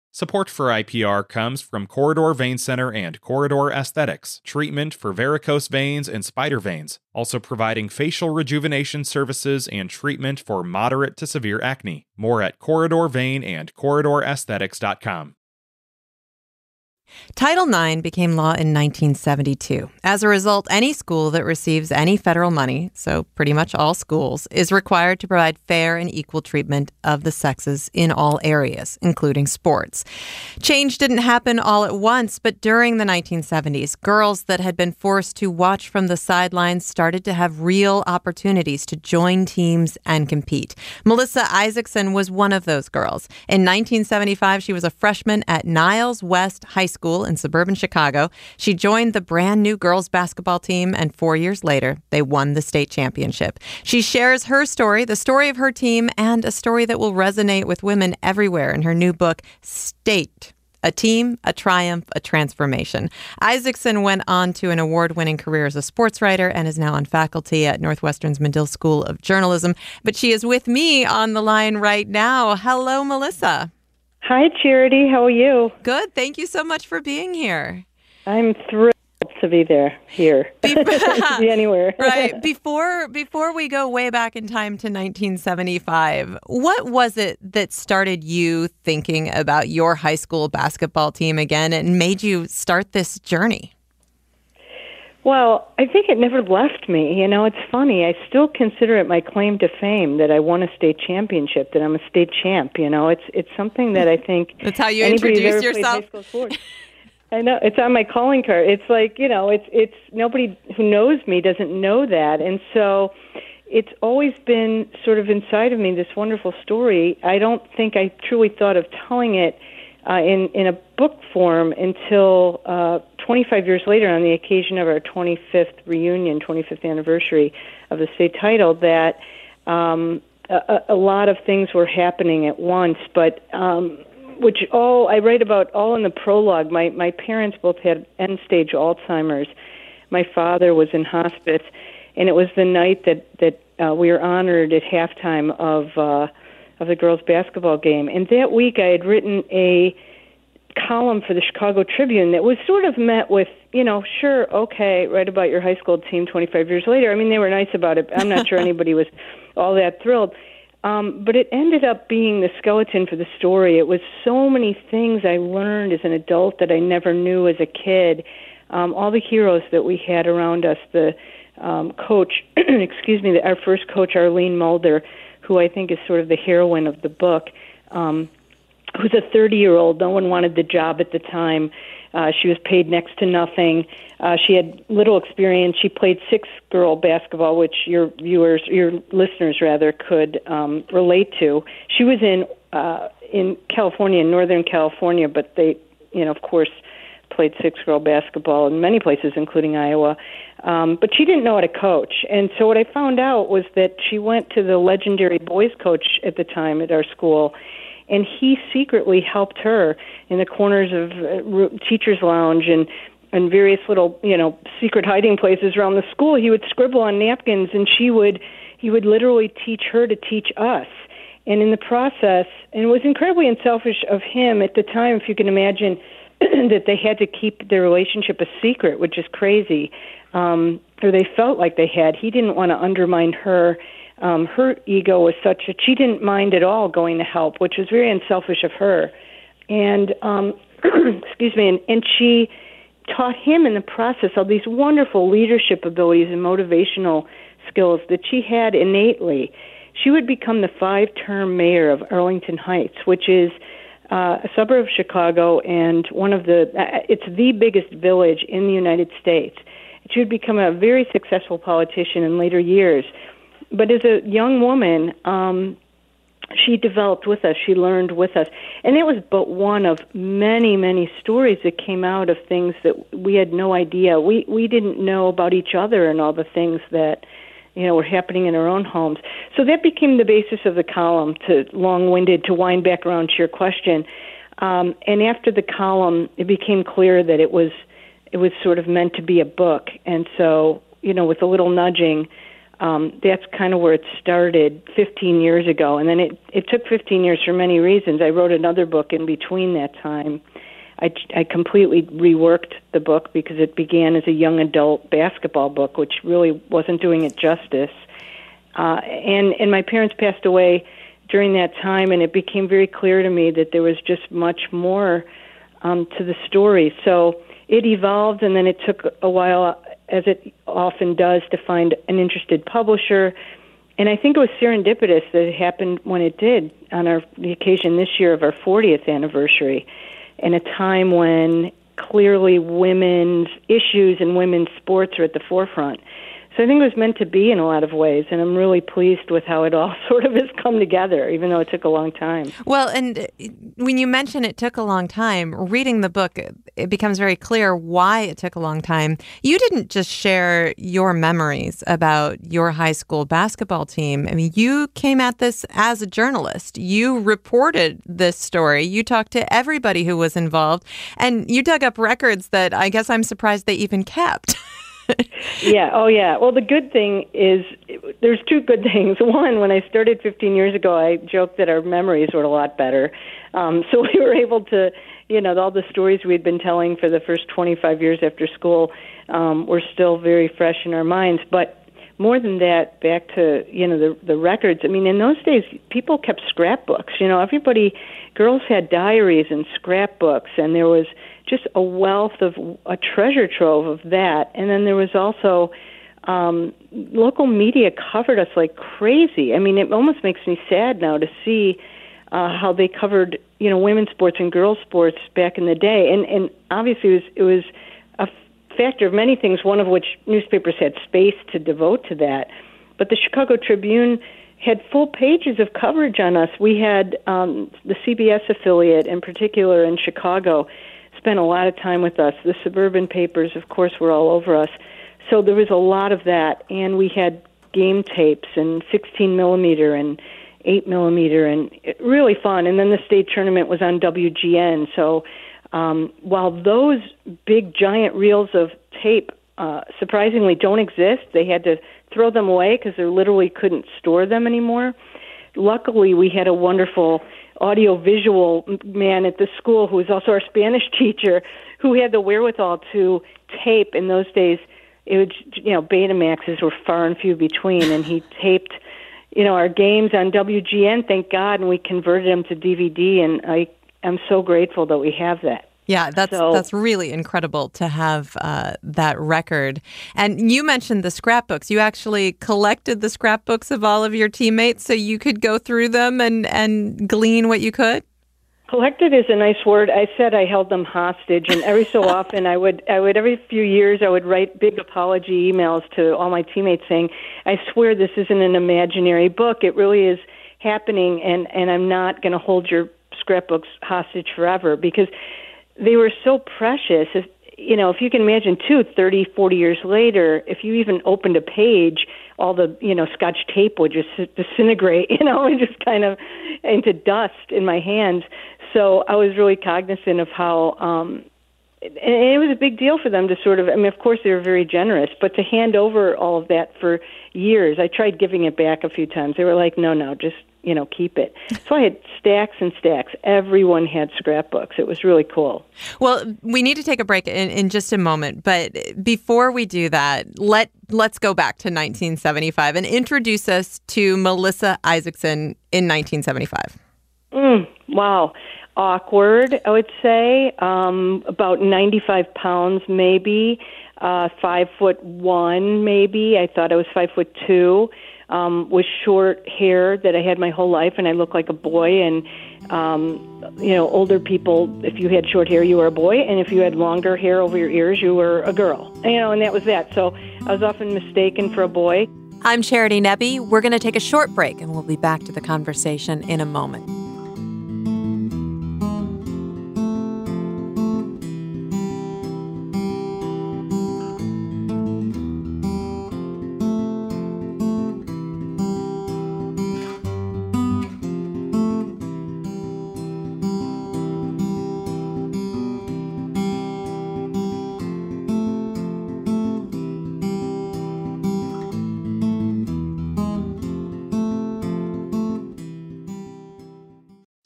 Support for IPR comes from Corridor Vein Center and Corridor Aesthetics, treatment for varicose veins and spider veins, also providing facial rejuvenation services and treatment for moderate to severe acne. More at Corridor Vein and CorridorAesthetics.com. Title IX became law in 1972. As a result, any school that receives any federal money, so pretty much all schools, is required to provide fair and equal treatment of the sexes in all areas, including sports. Change didn't happen all at once, but during the 1970s, girls that had been forced to watch from the sidelines started to have real opportunities to join teams and compete. Melissa Isaacson was one of those girls. In 1975, she was a freshman at Niles West High School in suburban Chicago. She joined the brand new girls basketball team, and 4 years later, they won the state championship. She shares her story, the story of her team, and a story that will resonate with women everywhere in her new book, State: A Team, a Triumph, a Transformation. Isaacson went on to an award-winning career as a sports writer and is now on faculty at Northwestern's Medill School of Journalism. But she is with me on the line right now. Hello, Melissa. Hi, Charity. How are you? Good. Thank you so much for being here. I'm thrilled to be here. To be anywhere. Right. Before we go way back in time to 1975, what was it that started you thinking about your high school basketball team again and made you start this journey? Well, I think it never left me. You know, it's funny. I still consider it my claim to fame that I won a state championship, that I'm a state champ. You know, it's something that I think that's how you introduce yourself. I know, it's on my calling card. It's like, you know, it's nobody who knows me doesn't know that, and so it's always been sort of inside of me, this wonderful story. I don't think I truly thought of telling it in a book form until 25 years later, on the occasion of our 25th anniversary of the state title, that a lot of things were happening at once, but which all I write about all in the prologue. My parents both had end-stage Alzheimer's. My father was in hospice, and it was the night that we were honored at halftime of the girls' basketball game. And that week I had written a column for the Chicago Tribune that was sort of met with, you know, sure, okay, write about your high school team 25 years later. I mean, they were nice about it. I'm not sure anybody was all that thrilled. But it ended up being the skeleton for the story. It was so many things I learned as an adult that I never knew as a kid. All the heroes that we had around us, the coach, our first coach, Arlene Mulder, who I think is sort of the heroine of the book, who's a 30-year-old. No one wanted the job at the time. She was paid next to nothing. She had little experience. She played six-girl basketball, which your listeners rather, could relate to. She was in California, in Northern California, but they, you know, of course, played six-girl basketball in many places, including Iowa. But she didn't know how to coach. And so what I found out was that she went to the legendary boys coach at the time at our school, and he secretly helped her in the corners of teacher's lounge and various little, you know, secret hiding places around the school. He would scribble on napkins, and he would literally teach her to teach us. And in the process, and it was incredibly unselfish of him at the time, if you can imagine, that they had to keep their relationship a secret, which is crazy, or they felt like they had. He didn't want to undermine her. Her ego was such that she didn't mind at all going to help, which was very unselfish of her. And, excuse me, and she taught him in the process all these wonderful leadership abilities and motivational skills that she had innately. She would become the 5-term mayor of Arlington Heights, which is a suburb of Chicago, and it's the biggest village in the United States. She would become a very successful politician in later years. But as a young woman, she developed with us, she learned with us. And it was but one of many, many stories that came out of things that we had no idea. We didn't know about each other and all the things that, you know, were happening in our own homes. So that became the basis of the column, long-winded, to wind back around to your question. And after the column, it became clear that it was sort of meant to be a book. And so, you know, with a little nudging, that's kind of where it started 15 years ago. And then it took 15 years for many reasons. I wrote another book in between that time. I completely reworked the book because it began as a young adult basketball book, which really wasn't doing it justice. And my parents passed away during that time, and it became very clear to me that there was just much more to the story. So it evolved, and then it took a while, as it often does, to find an interested publisher. And I think it was serendipitous that it happened when it did on the occasion this year of our 40th anniversary, in a time when clearly women's issues and women's sports are at the forefront. So I think it was meant to be in a lot of ways, and I'm really pleased with how it all sort of has come together, even though it took a long time. Well, and when you mention it took a long time, reading the book, it becomes very clear why it took a long time. You didn't just share your memories about your high school basketball team. I mean, you came at this as a journalist. You reported this story. You talked to everybody who was involved, and you dug up records that I guess I'm surprised they even kept. Yeah. Oh, yeah. Well, the good thing is there's two good things. One, when I started 15 years ago, I joked that our memories were a lot better. So we were able to, all the stories we'd been telling for the first 25 years after school were still very fresh in our minds. But more than that, back to, the records. I mean, in those days, people kept scrapbooks. Girls had diaries and scrapbooks, and there was just a wealth of a treasure trove of that. And then there was also local media covered us like crazy. I mean, it almost makes me sad now to see how they covered, women's sports and girls' sports back in the day. And obviously it was a factor of many things, one of which newspapers had space to devote to that. But the Chicago Tribune had full pages of coverage on us. We had the CBS affiliate, in particular in Chicago, spent a lot of time with us. The suburban papers, of course, were all over us. So there was a lot of that, and we had game tapes and 16 millimeter and 8 millimeter, and really fun. And then the state tournament was on WGN. So while those big giant reels of tape surprisingly don't exist, they had to throw them away because they literally couldn't store them anymore. Luckily, we had a wonderful audio-visual man at the school who was also our Spanish teacher who had the wherewithal to tape. In those days, it was, Betamaxes were far and few between, and he taped, our games on WGN, thank God, and we converted them to DVD, and I'm so grateful that we have that. Yeah, that's really incredible to have that record. And you mentioned the scrapbooks. You actually collected the scrapbooks of all of your teammates so you could go through them and glean what you could? Collected is a nice word. I said I held them hostage, and every so often I would every few years I would write big apology emails to all my teammates saying, I swear this isn't an imaginary book. It really is happening, and I'm not going to hold your scrapbooks hostage forever, because they were so precious. If you can imagine, 30, 40 years later, if you even opened a page, all the, Scotch tape would just disintegrate, and just kind of into dust in my hands. So I was really cognizant of how, and it was a big deal for them to sort of, of course they were very generous, but to hand over all of that for years. I tried giving it back a few times. They were like, no, just, keep it. So I had stacks and stacks. Everyone had scrapbooks. It was really cool. Well, we need to take a break in just a moment. But before we do that, let's go back to 1975 and introduce us to Melissa Isaacson in 1975. Wow. Awkward, I would say. About 95 pounds, maybe. 5'1", maybe. I thought I was 5'2". With short hair that I had my whole life, and I looked like a boy. And older people, if you had short hair, you were a boy, and if you had longer hair over your ears, you were a girl. And that was that. So I was often mistaken for a boy. I'm Charity Nebbe. We're going to take a short break, and we'll be back to the conversation in a moment.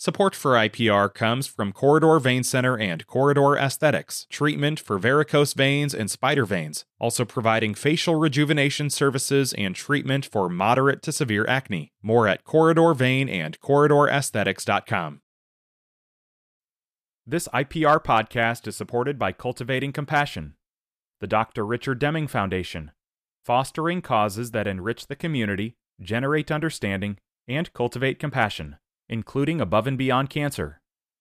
Support for IPR comes from Corridor Vein Center and Corridor Aesthetics, treatment for varicose veins and spider veins, also providing facial rejuvenation services and treatment for moderate to severe acne. More at Corridor Vein and CorridorAesthetics.com. This IPR podcast is supported by Cultivating Compassion, the Dr. Richard Deming Foundation, fostering causes that enrich the community, generate understanding, and cultivate compassion, including above and beyond cancer.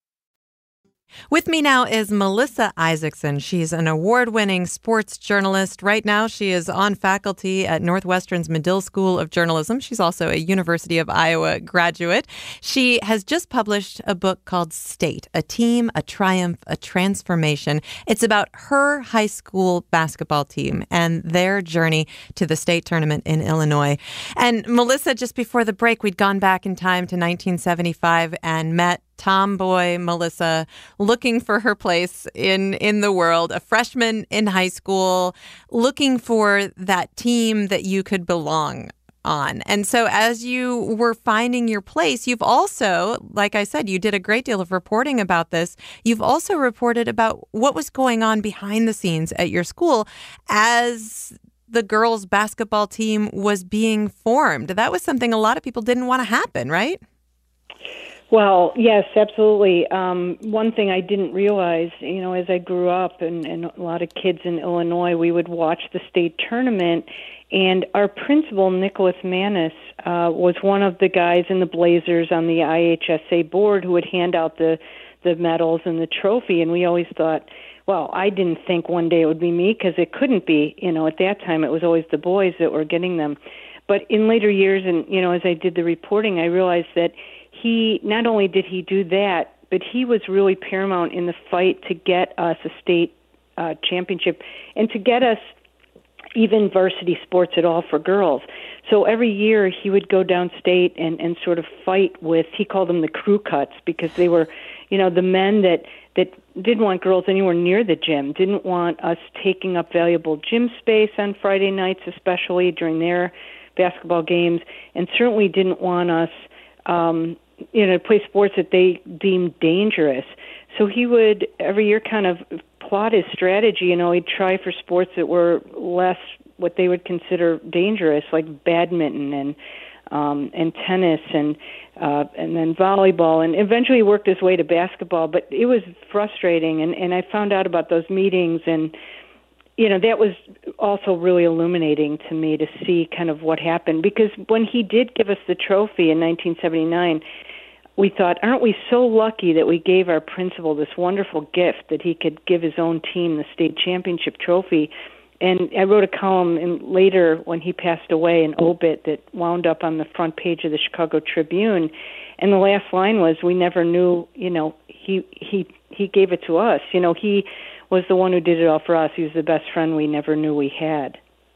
With me now is Melissa Isaacson. She's an award-winning sports journalist. Right now, she is on faculty at Northwestern's Medill School of Journalism. She's also a University of Iowa graduate. She has just published a book called State, A Team, a Triumph, a Transformation. It's about her high school basketball team and their journey to the state tournament in Illinois. And Melissa, just before the break, we'd gone back in time to 1975 and met tomboy Melissa looking for her place in the world, a freshman in high school, looking for that team that you could belong on. And so as you were finding your place, you've also, like I said, you did a great deal of reporting about this. You've also reported about what was going on behind the scenes at your school as the girls' basketball team was being formed. That was something a lot of people didn't want to happen, right? Well, yes, absolutely. One thing I didn't realize, as I grew up and a lot of kids in Illinois, we would watch the state tournament, and our principal, Nicholas Manis, was one of the guys in the Blazers on the IHSA board who would hand out the medals and the trophy, and we always thought, well, I didn't think one day it would be me because it couldn't be. At that time it was always the boys that were getting them. But in later years, and, as I did the reporting, I realized that he, not only did he do that, but he was really paramount in the fight to get us a state championship and to get us even varsity sports at all for girls. So every year he would go downstate and sort of fight with, he called them the crew cuts, because they were, the men that didn't want girls anywhere near the gym, didn't want us taking up valuable gym space on Friday nights, especially during their basketball games, and certainly didn't want us to play sports that they deemed dangerous. So he would every year kind of plot his strategy. He'd try for sports that were less what they would consider dangerous, like badminton and tennis and then volleyball, and eventually worked his way to basketball. But it was frustrating, and I found out about those meetings, and that was also really illuminating to me to see kind of what happened. Because when he did give us the trophy in 1979, we thought, aren't we so lucky that we gave our principal this wonderful gift that he could give his own team the state championship trophy? And I wrote a column later when he passed away, an obit that wound up on the front page of the Chicago Tribune. And the last line was, we never knew, he gave it to us. He was the one who did it all for us. He was the best friend we never knew we had.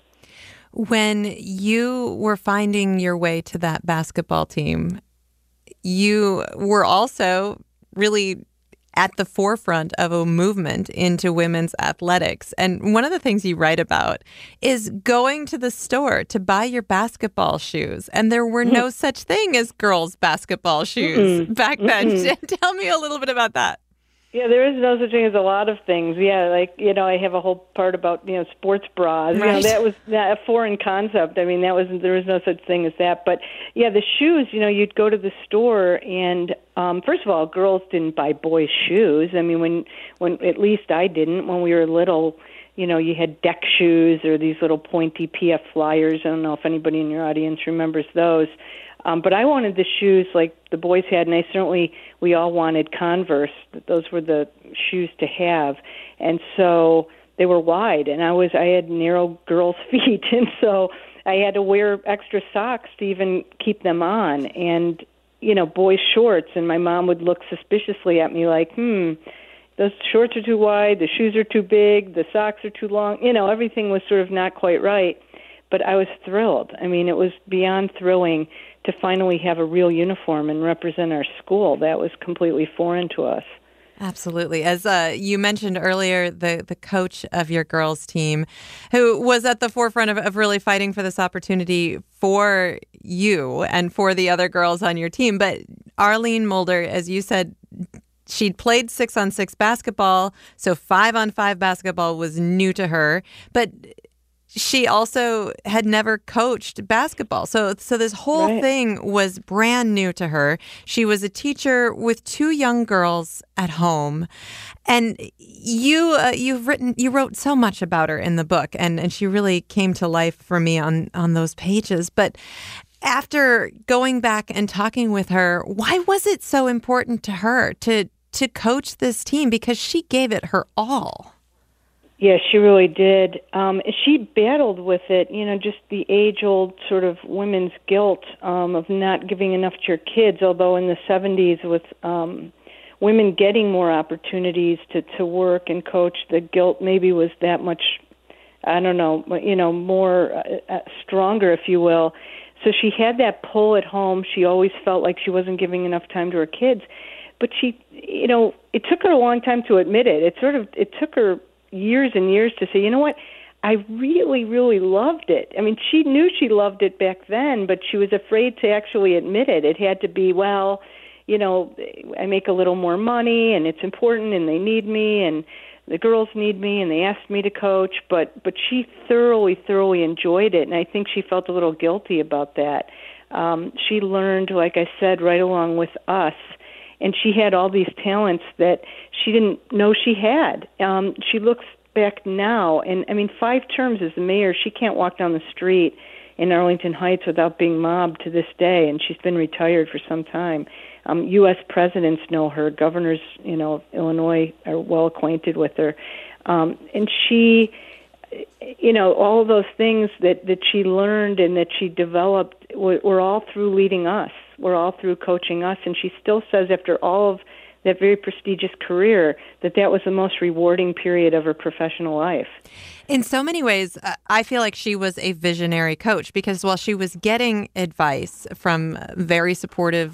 When you were finding your way to that basketball team, you were also really at the forefront of a movement into women's athletics. And one of the things you write about is going to the store to buy your basketball shoes. And there were no such thing as girls' basketball shoes back then. Tell me a little bit about that. Yeah, there is no such thing as a lot of things. Yeah, I have a whole part about, sports bras. Right. That was a foreign concept. I mean, there was no such thing as that. But yeah, the shoes, you'd go to the store and, first of all, girls didn't buy boys' shoes. I mean, when at least I didn't, when we were little, you had deck shoes or these little pointy PF Flyers. I don't know if anybody in your audience remembers those. But I wanted the shoes like the boys had, and we all wanted Converse. Those were the shoes to have. And so they were wide, and I had narrow girls' feet, and so I had to wear extra socks to even keep them on. And, boys' shorts, and my mom would look suspiciously at me like, those shorts are too wide, the shoes are too big, the socks are too long. Everything was sort of not quite right. But I was thrilled. I mean, it was beyond thrilling to finally have a real uniform and represent our school. That was completely foreign to us. Absolutely. As you mentioned earlier, the coach of your girls' team, who was at the forefront of really fighting for this opportunity for you and for the other girls on your team. But Arlene Mulder, as you said, she'd played 6-on-6 basketball, so 5-on-5 basketball was new to her. But she also had never coached basketball. So this whole thing was brand new to her. She was a teacher with 2 young girls at home. And you wrote so much about her in the book, and she really came to life for me on those pages. But after going back and talking with her, why was it so important to her to coach this team? Because she gave it her all. Yeah, she really did. She battled with it, just the age-old sort of women's guilt of not giving enough to your kids, although in the 70s with women getting more opportunities to work and coach, the guilt maybe was that much, I don't know, more stronger, if you will. So she had that pull at home. She always felt like she wasn't giving enough time to her kids. But she, it took her a long time to admit it. It took her years and years to say, you know what, I really, really loved it. I mean, she knew she loved it back then, but she was afraid to actually admit it. It had to be, well, I make a little more money and it's important and they need me and the girls need me and they asked me to coach, but she thoroughly, thoroughly enjoyed it, and I think she felt a little guilty about that. She learned, like I said, right along with us, and she had all these talents that she didn't know she had. She looks back now, and 5 terms as the mayor, she can't walk down the street in Arlington Heights without being mobbed to this day, and she's been retired for some time. U.S. presidents know her. Governors, of Illinois are well acquainted with her. And she, all of those things that she learned and that she developed were all through leading us. We're all through coaching us. And she still says after all of that very prestigious career that was the most rewarding period of her professional life. In so many ways, I feel like she was a visionary coach, because while she was getting advice from a very supportive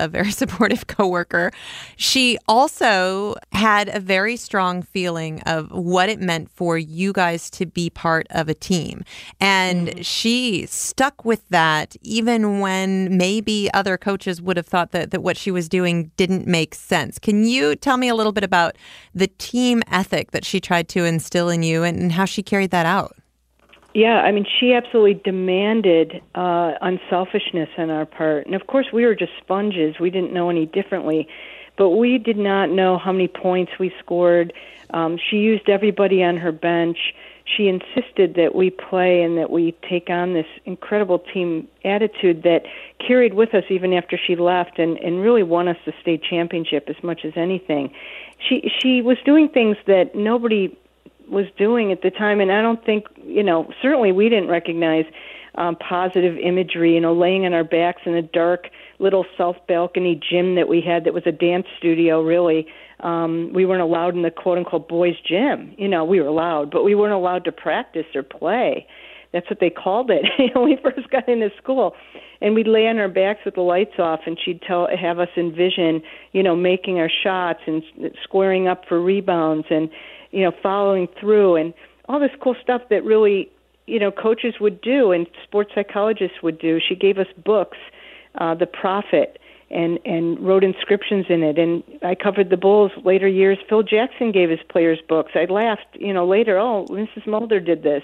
coworker, she also had a very strong feeling of what it meant for you guys to be part of a team. And she stuck with that even when maybe other coaches would have thought that what she was doing didn't make sense. Can you tell me a little bit about the team ethic that she tried to instill in you and how she carried that out? Yeah, she absolutely demanded unselfishness on our part. And of course, we were just sponges. We didn't know any differently. But we did not know how many points we scored. She used everybody on her bench. She insisted that we play and that we take on this incredible team attitude that carried with us even after she left and really won us the state championship as much as anything. She was doing things that nobody was doing at the time, and I don't think, certainly we didn't recognize positive imagery, laying on our backs in a dark little south balcony gym that we had that was a dance studio, really. We weren't allowed in the quote-unquote boys' gym. We were allowed, but we weren't allowed to practice or play. That's what they called it when we first got into school. And we'd lay on our backs with the lights off, and she'd have us envision, making our shots and squaring up for rebounds and, following through and all this cool stuff that really, coaches would do and sports psychologists would do. She gave us books, The Prophet, and wrote inscriptions in it. And I covered the Bulls later years. Phil Jackson gave his players books. I laughed, later, oh, Mrs. Mulder did this,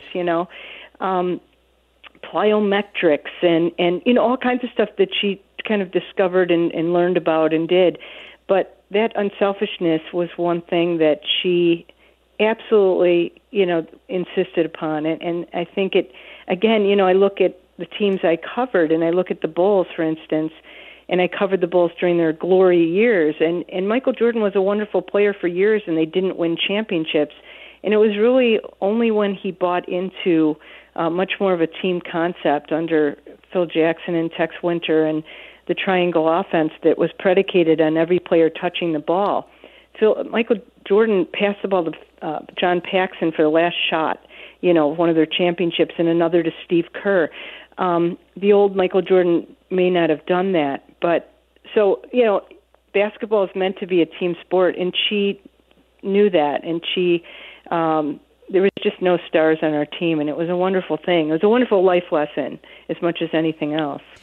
plyometrics and all kinds of stuff that she kind of discovered and learned about and did. But that unselfishness was one thing that she absolutely, insisted upon it. And I think it, again, I look at the teams I covered, and I look at the Bulls, for instance, and I covered the Bulls during their glory years. And Michael Jordan was a wonderful player for years, and they didn't win championships. And it was really only when he bought into much more of a team concept under Phil Jackson and Tex Winter and the triangle offense that was predicated on every player touching the ball. Michael Jordan passed the ball to John Paxson for the last shot, one of their championships, and another to Steve Kerr. The old Michael Jordan may not have done that, but so, basketball is meant to be a team sport, and she knew that, and she, there was just no stars on our team, and it was a wonderful thing. It was a wonderful life lesson as much as anything else.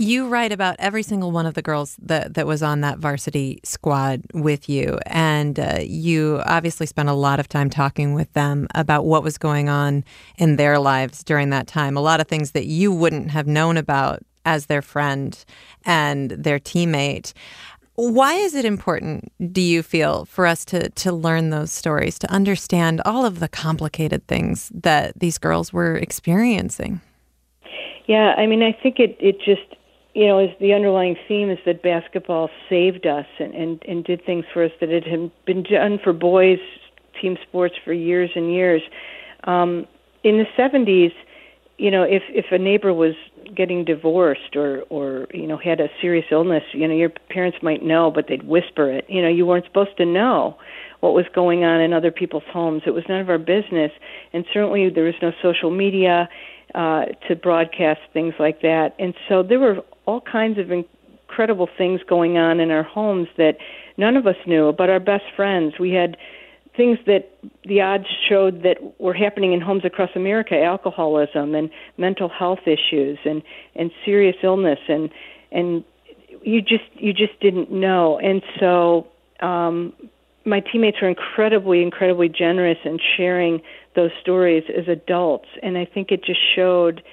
You write about every single one of the girls that was on that varsity squad with you, and you obviously spent a lot of time talking with them about what was going on in their lives during that time. A lot of things that you wouldn't have known about as their friend and their teammate. Why is it important, do you feel, for us to learn those stories, to understand all of the complicated things that these girls were experiencing? Yeah, I mean, I think it just, is the underlying theme is that basketball saved us and did things for us that it had been done for boys, team sports for years and years. In the 70s, if a neighbor was getting divorced or had a serious illness, your parents might know, but they'd whisper it. You weren't supposed to know what was going on in other people's homes. It was none of our business, and certainly there was no social media to broadcast things like that. And so there were all kinds of incredible things going on in our homes that none of us knew about our best friends. We had things that the odds showed that were happening in homes across America: alcoholism and mental health issues and serious illness, and you just didn't know. And so my teammates were incredibly generous in sharing those stories as adults, and I think it just showed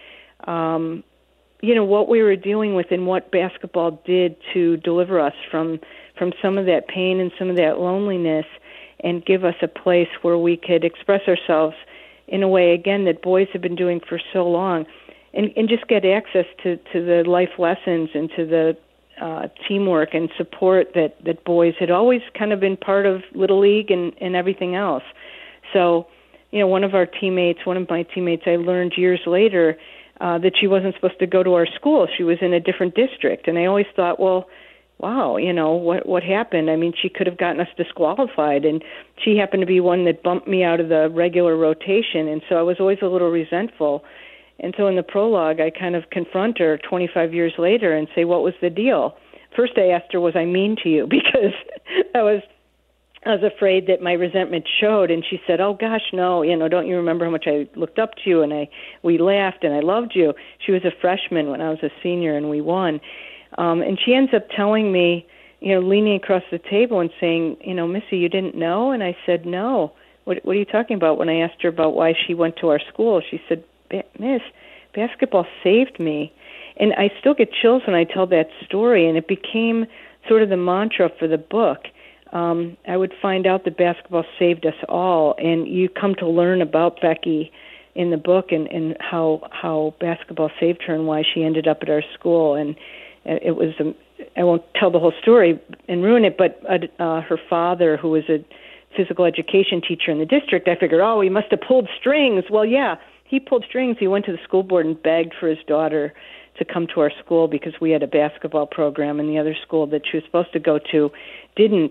what we were dealing with and what basketball did to deliver us from some of that pain and some of that loneliness, and give us a place where we could express ourselves in a way, again, that boys have been doing for so long, and just get access to the life lessons and to the teamwork and support that boys had always kind of been part of Little League and everything else. So, one of my teammates, I learned years later that she wasn't supposed to go to our school. She was in a different district, and I always thought, well, wow, what happened? I mean, she could have gotten us disqualified, and she happened to be one that bumped me out of the regular rotation, and so I was always a little resentful. And so in the prologue, I kind of confront her 25 years later and say, what was the deal? First, I asked her, was I mean to you? Because I was afraid that my resentment showed, and she said, oh gosh, no, don't you remember how much I looked up to you, and we laughed and I loved you. She was a freshman when I was a senior, and we won. And she ends up telling me, leaning across the table and saying, Missy, you didn't know? And I said, no. What are you talking about? When I asked her about why she went to our school, she said, Miss, basketball saved me. And I still get chills when I tell that story, and it became sort of the mantra for the book. I would find out that basketball saved us all, and you come to learn about Becky in the book and how basketball saved her and why she ended up at our school. And it was, I won't tell the whole story and ruin it, but her father, who was a physical education teacher in the district, I figured, oh, he must have pulled strings. Well, yeah, he pulled strings. He went to the school board and begged for his daughter to come to our school because we had a basketball program, and the other school that she was supposed to go to didn't.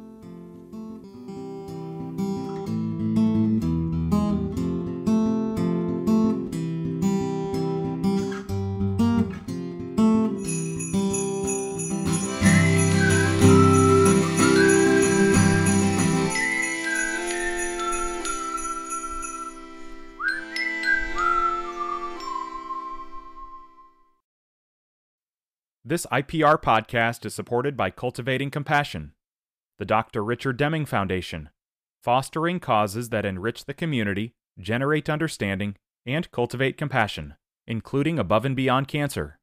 This IPR podcast is supported by Cultivating Compassion, the Dr. Richard Deming Foundation, fostering causes that enrich the community, generate understanding, and cultivate compassion, including above and beyond cancer.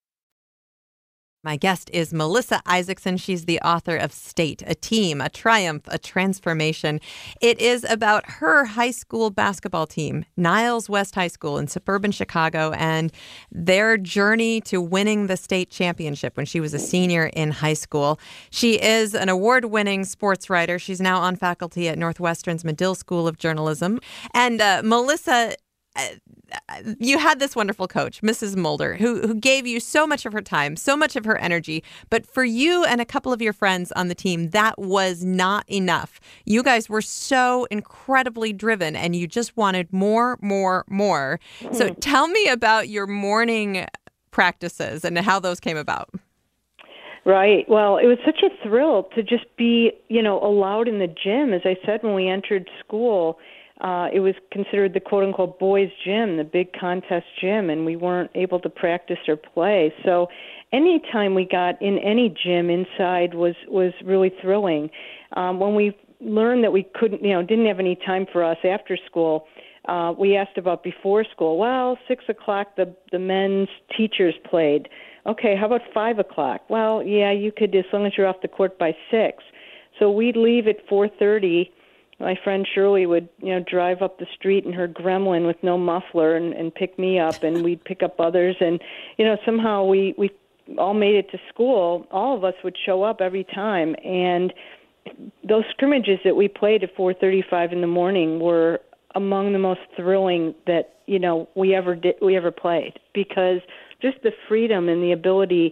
My guest is Melissa Isaacson. She's the author of State, a Team, a Triumph, a Transformation. It is about her high school basketball team, Niles West High School in suburban Chicago, and their journey to winning the state championship when she was a senior in high school. She is an award-winning sports writer. She's now on faculty at Northwestern's Medill School of Journalism. And Melissa, you had this wonderful coach, Mrs. Mulder, who gave you so much of her time, so much of her energy. But for you and a couple of your friends on the team, that was not enough. You guys were so incredibly driven, and you just wanted more. So tell me about your morning practices and how those came about. Right. Well, it was such a thrill to just be, allowed in the gym. As I said, when we entered school, it was considered the quote-unquote boys' gym, the big contest gym, and we weren't able to practice or play. So any time we got in any gym inside was really thrilling. When we learned that we couldn't, didn't have any time for us after school, we asked about before school. Well, 6:00 the men's teachers played. Okay, how about 5:00? Well, yeah, you could, as long as you're off the court by 6. So we'd leave at 4:30. My friend Shirley would, drive up the street in her Gremlin with no muffler and pick me up, and we'd pick up others. And, somehow we all made it to school. All of us would show up every time. And those scrimmages that we played at 4:35 in the morning were among the most thrilling that, we ever played, because just the freedom and the ability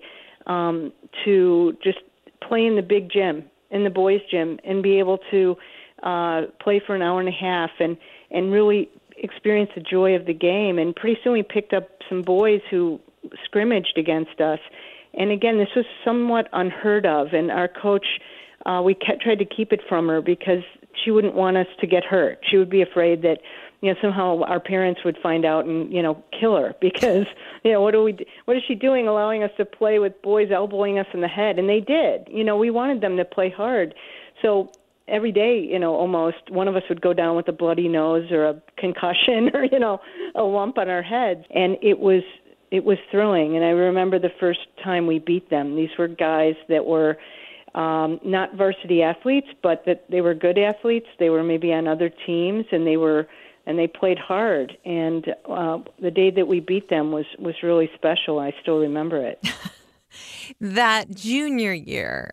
to just play in the big gym, in the boys' gym, and be able to play for an hour and a half and really experience the joy of the game. And pretty soon we picked up some boys who scrimmaged against us. And again, this was somewhat unheard of. And our coach, we tried to keep it from her because she wouldn't want us to get hurt. She would be afraid that, somehow our parents would find out and, kill her because, what is she doing allowing us to play with boys elbowing us in the head? And they did. We wanted them to play hard. So every day, almost one of us would go down with a bloody nose or a concussion or, a lump on our heads. And it was thrilling. And I remember the first time we beat them. These were guys that were not varsity athletes, but that they were good athletes. They were maybe on other teams, and they played hard. And the day that we beat them was really special. I still remember it. That junior year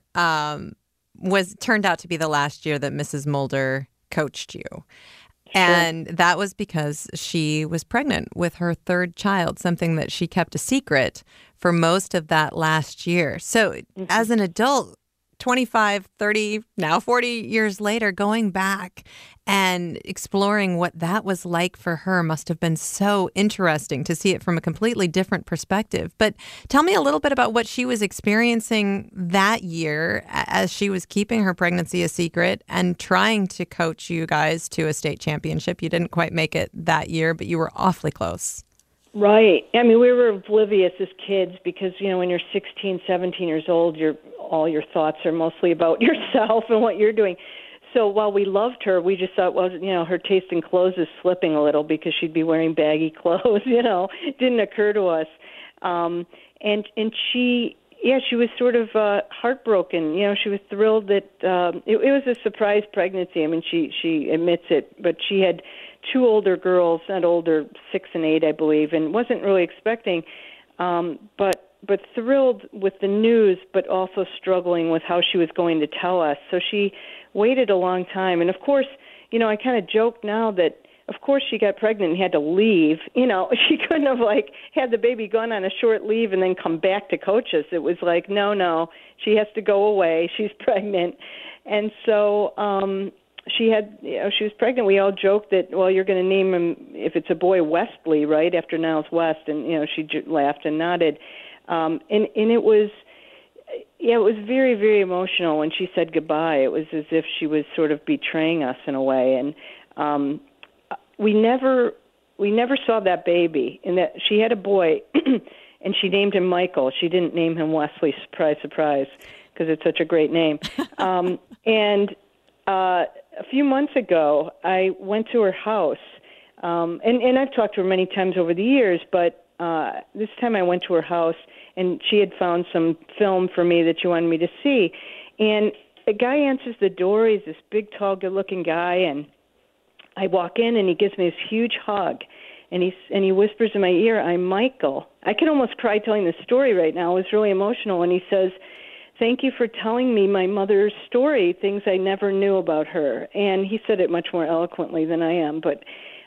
turned out to be the last year that Mrs. Mulder coached you. Sure. And that was because she was pregnant with her third child, something that she kept a secret for most of that last year. So as an adult, 25, 30, now 40 years later, going back and exploring what that was like for her must have been so interesting to see it from a completely different perspective. But tell me a little bit about what she was experiencing that year as she was keeping her pregnancy a secret and trying to coach you guys to a state championship. You didn't quite make it that year, but you were awfully close. Right. I mean, we were oblivious as kids because, when you're 16, 17 years old, all your thoughts are mostly about yourself and what you're doing. So while we loved her, we just thought, well, her taste in clothes is slipping a little because she'd be wearing baggy clothes, It didn't occur to us. And she was sort of heartbroken. She was thrilled that it was a surprise pregnancy. I mean, she admits it, but she had two older girls, not older, 6 and 8, I believe, and wasn't really expecting, but thrilled with the news, but also struggling with how she was going to tell us. So she waited a long time. And of course, I kind of joke now that, of course, she got pregnant and had to leave. She couldn't have had the baby gone on a short leave and then come back to coach us. It was like, no, she has to go away. She's pregnant. And so, she was pregnant. We all joked that, well, you're going to name him, if it's a boy, Wesley, right, after Niles West. And, she laughed and nodded. And it was very, very emotional when she said goodbye. It was as if she was sort of betraying us in a way. And we never saw that baby. And that she had a boy, and she named him Michael. She didn't name him Wesley, surprise, surprise, because it's such a great name. And a few months ago, I went to her house, and I've talked to her many times over the years, but this time I went to her house, and she had found some film for me that she wanted me to see. And a guy answers the door. He's this big, tall, good-looking guy, and I walk in, and he gives me this huge hug, and he whispers in my ear, "I'm Michael." I could almost cry telling the story right now. It was really emotional, and he says, "Thank you for telling me my mother's story, things I never knew about her." And he said it much more eloquently than I am. But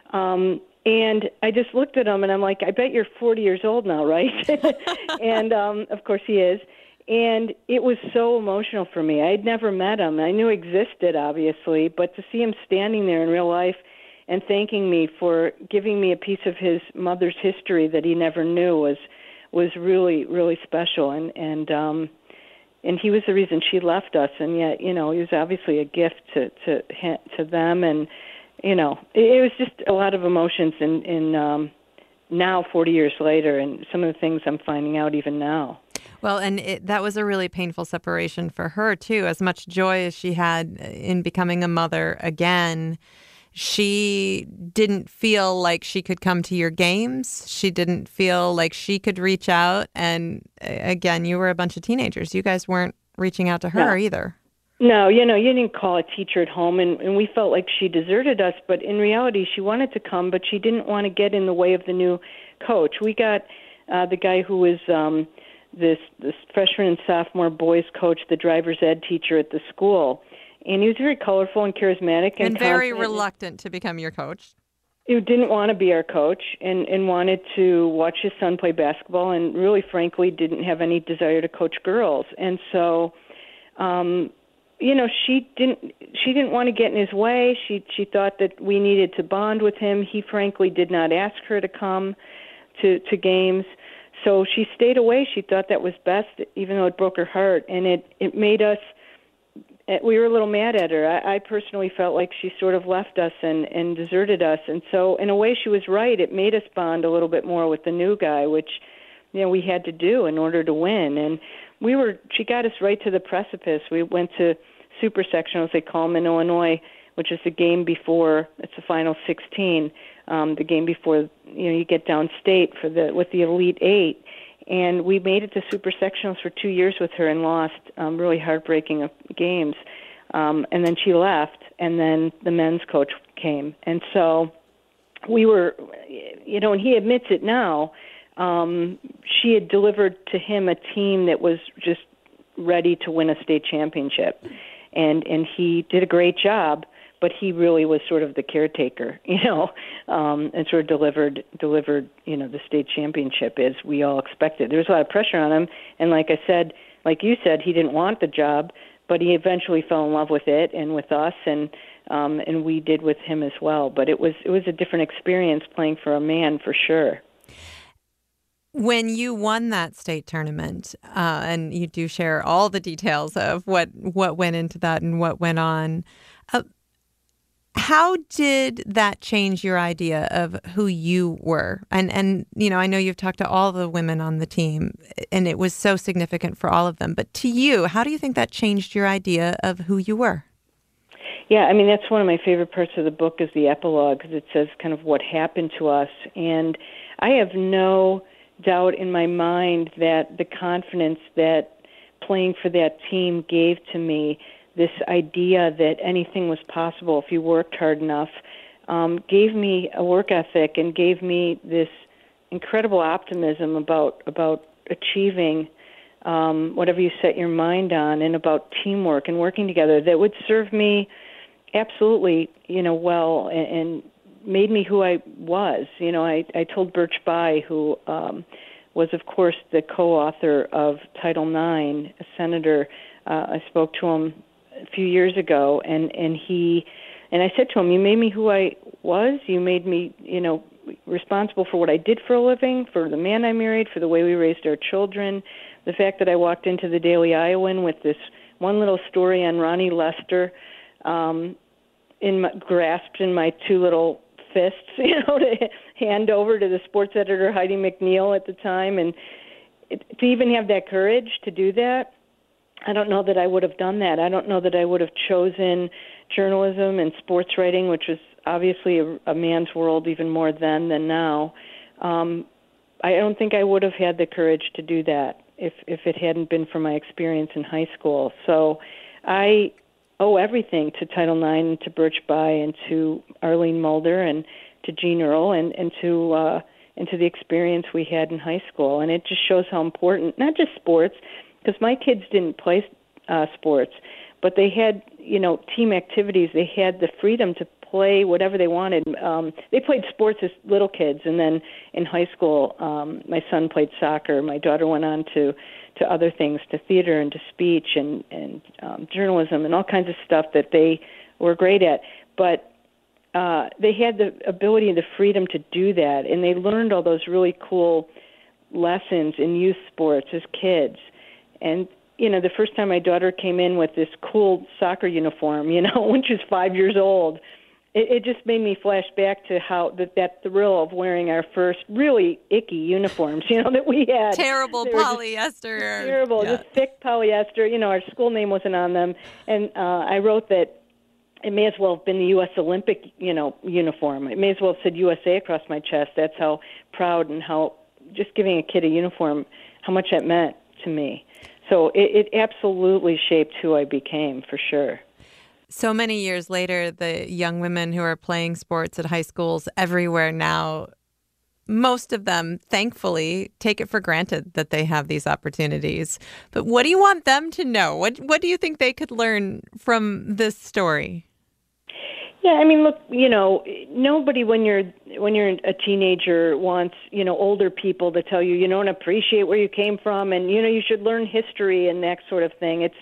and I just looked at him, and I'm like, I bet you're 40 years old now, right? And of course he is. And it was so emotional for me. I had never met him. I knew he existed, obviously, but to see him standing there in real life and thanking me for giving me a piece of his mother's history that he never knew was really, really special. And he was the reason she left us, and yet, he was obviously a gift to them, and it was just a lot of emotions in now 40 years later, and some of the things I'm finding out even now. Well, and that was a really painful separation for her, too. As much joy as she had in becoming a mother again, she didn't feel like she could come to your games. She didn't feel like she could reach out. And again, you were a bunch of teenagers. You guys weren't reaching out to her either. No, you didn't call a teacher at home, and we felt like she deserted us. But in reality, she wanted to come, but she didn't want to get in the way of the new coach. We got the guy who was this freshman and sophomore boys coach, the driver's ed teacher at the school. And he was very colorful and charismatic. And very reluctant to become your coach. He didn't want to be our coach and wanted to watch his son play basketball and really, frankly, didn't have any desire to coach girls. And so, she didn't want to get in his way. She thought that we needed to bond with him. He, frankly, did not ask her to come to games. So she stayed away. She thought that was best, even though it broke her heart. And it made us, we were a little mad at her. I personally felt like she sort of left us and deserted us. And so in a way she was right. It made us bond a little bit more with the new guy, which, we had to do in order to win. And she got us right to the precipice. We went to super sectionals, they call them in Illinois, which is the game before, it's the final 16, the game before, you get downstate with the Elite Eight. And we made it to super sectionals for 2 years with her and lost really heartbreaking games. And then she left, and then the men's coach came. And so we were, and he admits it now, she had delivered to him a team that was just ready to win a state championship. And he did a great job, but he really was sort of the caretaker, and sort of delivered, the state championship as we all expected. There was a lot of pressure on him, and like you said, he didn't want the job, but he eventually fell in love with it and with us, and we did with him as well. But it was a different experience playing for a man, for sure. When you won that state tournament, and you do share all the details of what went into that and what went on, how did that change your idea of who you were? And I know you've talked to all the women on the team, and it was so significant for all of them. But to you, how do you think that changed your idea of who you were? Yeah, that's one of my favorite parts of the book is the epilogue, because it says kind of what happened to us. And I have no doubt in my mind that the confidence that playing for that team gave to me, this idea that anything was possible if you worked hard enough, gave me a work ethic and gave me this incredible optimism about achieving whatever you set your mind on, and about teamwork and working together that would serve me absolutely, well, and made me who I was. I told Birch Bayh, who was, of course, the co-author of Title IX, a senator. I spoke to him a few years ago, and I said to him, "You made me who I was. You made me, responsible for what I did for a living, for the man I married, for the way we raised our children. The fact that I walked into the Daily Iowan with this one little story on Ronnie Lester, grasped in my two little fists, to hand over to the sports editor Heidi McNeil at the time, and to even have that courage to do that, I don't know that I would have done that. I don't know that I would have chosen journalism and sports writing, which was obviously a man's world even more then than now. I don't think I would have had the courage to do that if it hadn't been for my experience in high school. So I owe everything to Title IX and to Birch Bayh and to Arlene Mulder and to Jean Earl and to the experience we had in high school. And it just shows how important, not just sports, because my kids didn't play sports, but they had, team activities. They had the freedom to play whatever they wanted. They played sports as little kids, and then in high school, my son played soccer. My daughter went on to other things, to theater and to speech and journalism and all kinds of stuff that they were great at. But they had the ability and the freedom to do that, and they learned all those really cool lessons in youth sports as kids. And, the first time my daughter came in with this cool soccer uniform, when she was 5 years old, It just made me flash back to how that thrill of wearing our first really icky uniforms, that we had. Terrible polyester. Terrible, Yeah. just thick polyester. Our school name wasn't on them. And I wrote that it may as well have been the U.S. Olympic, uniform. It may as well have said USA across my chest. That's how proud and how just giving a kid a uniform, how much that meant to me. So it absolutely shaped who I became, for sure. So many years later, the young women who are playing sports at high schools everywhere now, most of them, thankfully, take it for granted that they have these opportunities. But what do you want them to know? What do you think they could learn from this story? Yeah, I mean, look, nobody when you're a teenager wants, older people to tell you you don't appreciate where you came from and, you should learn history and that sort of thing. It's,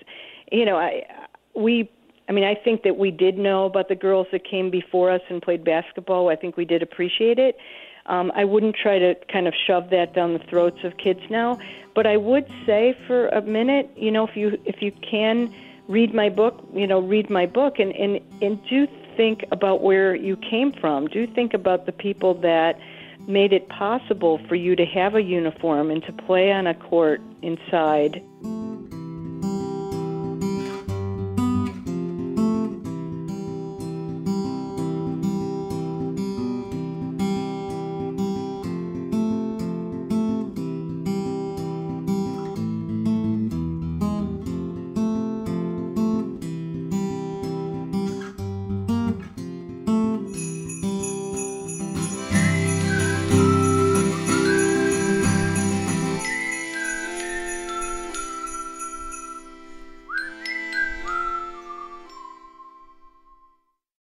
I think that we did know about the girls that came before us and played basketball. I think we did appreciate it. I wouldn't try to kind of shove that down the throats of kids now, but I would say for a minute, if you can read my book, and do think about where you came from. Do think about the people that made it possible for you to have a uniform and to play on a court inside.